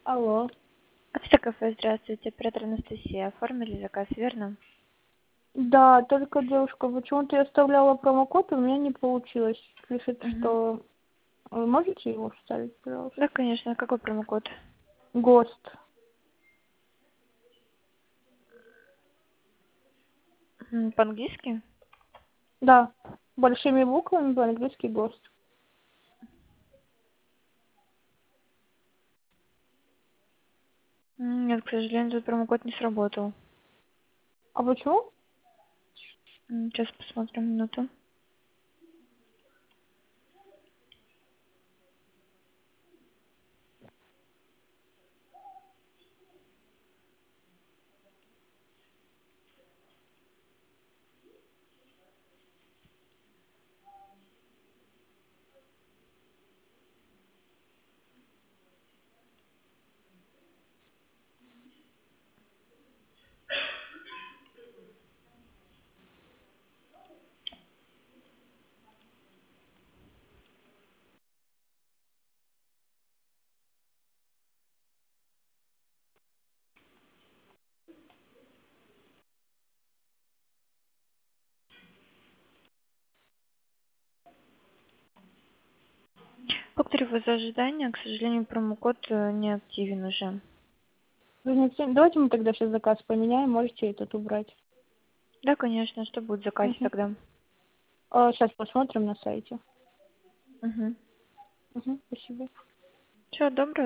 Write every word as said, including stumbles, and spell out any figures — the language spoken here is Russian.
Алло. Автокафе, здравствуйте. Оператор Анастасия. Оформили заказ, верно? Да, только, девушка, почему-то я оставляла промокод, и у меня не получилось. Пишет, Угу. что... Вы можете его вставить, пожалуйста? Да, конечно. Какой промокод? ГОСТ. М, По-английски? Да. Большими буквами по-английски ГОСТ. М, Нет, к сожалению, этот промокод не сработал. А почему? М, Сейчас посмотрим минуту. Благодарю вас за ожидание. К сожалению, промокод э, не активен уже. Вы не всем- Давайте мы тогда сейчас заказ поменяем, можете этот убрать. Да, конечно. Что будет в заказе Угу. тогда? А, сейчас посмотрим на сайте. Угу. Угу, спасибо. Всего доброго.